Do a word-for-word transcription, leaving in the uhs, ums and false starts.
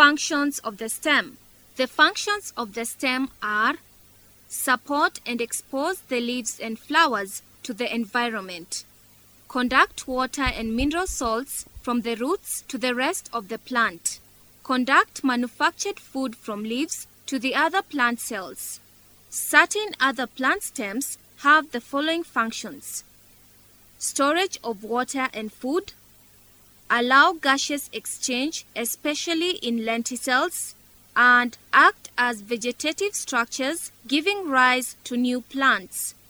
Functions of the stem. The functions of the stem are support and expose the leaves and flowers to the environment, conduct water and mineral salts from the roots to the rest of the plant, conduct manufactured food from leaves to the other plant cells. Certain other plant stems have the following functions: storage of water and food, allow gaseous exchange, especially in lenticels, and act as vegetative structures, giving rise to new plants.